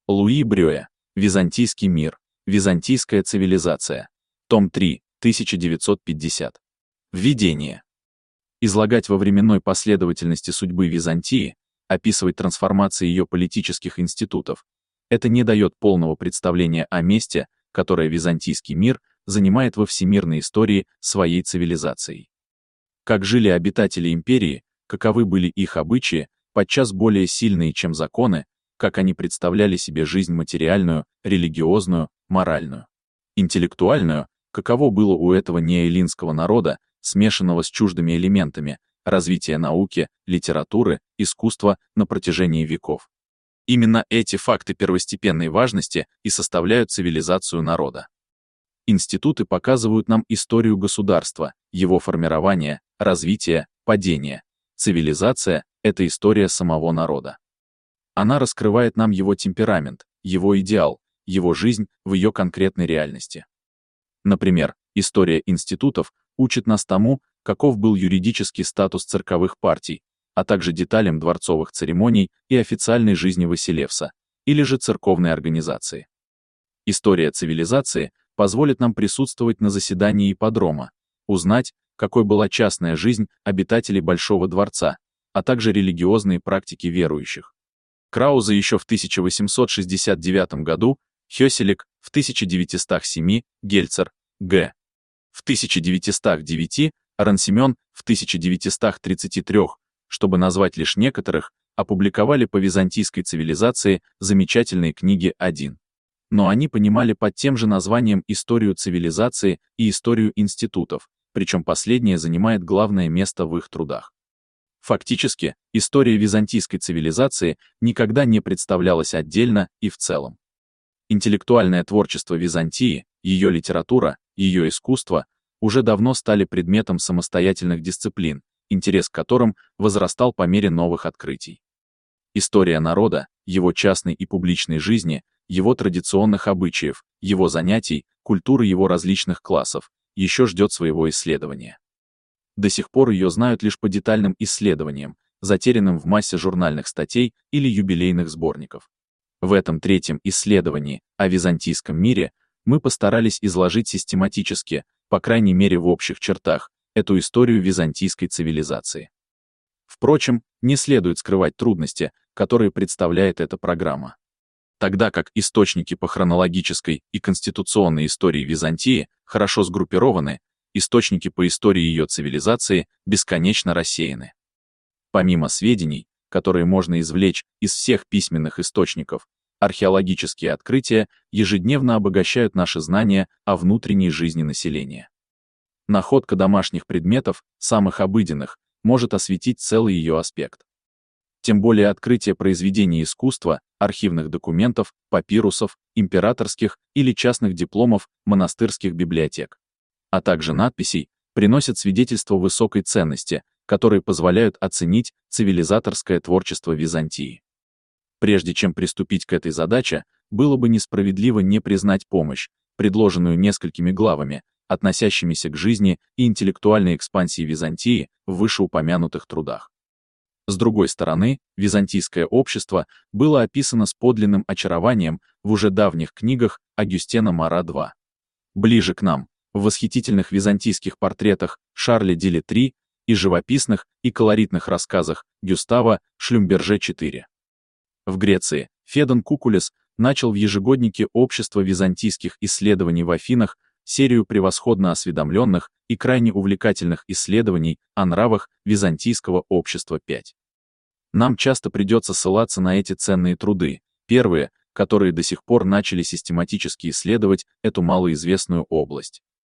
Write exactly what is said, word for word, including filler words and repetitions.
Луи Брюэ. Византийский мир. Византийская цивилизация. Том три, тысяча девятьсот пятьдесят. Введение. Излагать во временной последовательности судьбы Византии, описывать трансформации ее политических институтов, это не дает полного представления о месте, которое византийский мир занимает во всемирной истории своей цивилизацией. Как жили обитатели империи, каковы были их обычаи, подчас более сильные, чем законы, как они представляли себе жизнь материальную, религиозную, моральную, интеллектуальную, каково было у этого неэллинского народа, смешанного с чуждыми элементами, развития науки, литературы, искусства на протяжении веков. Именно эти факты первостепенной важности и составляют цивилизацию народа. Институты показывают нам историю государства, его формирование, развитие, падение. Цивилизация — это история самого народа. Она раскрывает нам его темперамент, его идеал, его жизнь в ее конкретной реальности. Например, история институтов учит нас тому, каков был юридический статус цирковых партий, а также деталям дворцовых церемоний и официальной жизни Василевса, или же церковной организации. История цивилизации позволит нам присутствовать на заседании ипподрома, узнать, какой была частная жизнь обитателей Большого дворца, а также религиозные практики верующих. Краузе еще в тысяча восемьсот шестьдесят девятом году, Хёселик в тысяча девятьсот семь, Гельцер, Г. в тысяча девятьсот девять, Рансимен в тысяча девятьсот тридцать три, чтобы назвать лишь некоторых, опубликовали по византийской цивилизации замечательные книги один. Но они понимали под тем же названием историю цивилизации и историю институтов, причем последнее занимает главное место в их трудах. Фактически, история византийской цивилизации никогда не представлялась отдельно и в целом. Интеллектуальное творчество Византии, ее литература, ее искусство уже давно стали предметом самостоятельных дисциплин, интерес к которым возрастал по мере новых открытий. История народа, его частной и публичной жизни, его традиционных обычаев, его занятий, культуры его различных классов еще ждет своего исследования. До сих пор ее знают лишь по детальным исследованиям, затерянным в массе журнальных статей или юбилейных сборников. В этом третьем исследовании о византийском мире мы постарались изложить систематически, по крайней мере в общих чертах, эту историю византийской цивилизации. Впрочем, не следует скрывать трудности, которые представляет эта программа. Тогда как источники по хронологической и конституционной истории Византии хорошо сгруппированы, источники по истории ее цивилизации бесконечно рассеяны. Помимо сведений, которые можно извлечь из всех письменных источников, археологические открытия ежедневно обогащают наши знания о внутренней жизни населения. Находка домашних предметов, самых обыденных, может осветить целый ее аспект. Тем более открытие произведений искусства, архивных документов, папирусов, императорских или частных дипломов монастырских библиотек, а также надписей, приносят свидетельство высокой ценности, которые позволяют оценить цивилизаторское творчество Византии. Прежде чем приступить к этой задаче, было бы несправедливо не признать помощь, предложенную несколькими главами, относящимися к жизни и интеллектуальной экспансии Византии в вышеупомянутых трудах. С другой стороны, византийское общество было описано с подлинным очарованием в уже давних книгах Агюстена Мара-два. Ближе к нам, в восхитительных византийских портретах Шарля де Летри и живописных и колоритных рассказах Гюстава Шлюмберже-четыре. В Греции Федон Кукулес начал в ежегоднике Общества византийских исследований в Афинах серию превосходно осведомленных и крайне увлекательных исследований о нравах византийского общества пять. Нам часто придется ссылаться на эти ценные труды, первые, которые до сих пор начали систематически исследовать эту малоизвестную область.